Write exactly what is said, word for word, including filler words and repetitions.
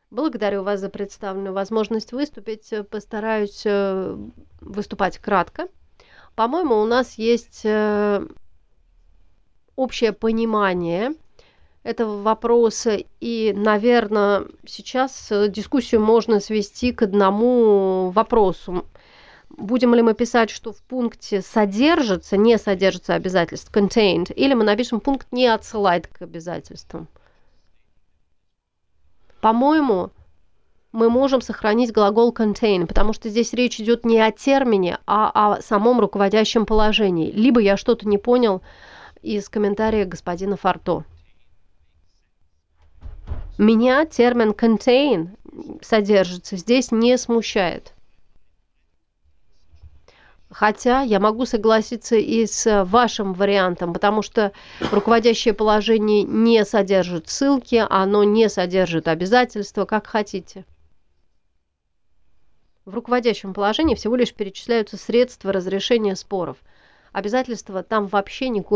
Благодарю вас за представленную возможность выступить. Э, Постараюсь э, выступать кратко. По-моему, у нас есть э, общее понимание этого вопроса, и, наверное, сейчас э, дискуссию можно свести к одному вопросу. Будем ли мы писать, что в пункте содержится, не содержится обязательств, contained, или мы напишем пункт не отсылает к обязательствам? По-моему, мы можем сохранить глагол contain, потому что здесь речь идет не о термине, а о самом руководящем положении. Либо я что-то не понял из комментария господина Фарто. Меня термин contain содержится здесь не смущает. Хотя я могу согласиться и с вашим вариантом, потому что руководящее положение не содержит ссылки, оно не содержит обязательства, как хотите. В руководящем положении всего лишь перечисляются средства разрешения споров. Обязательства там вообще никоим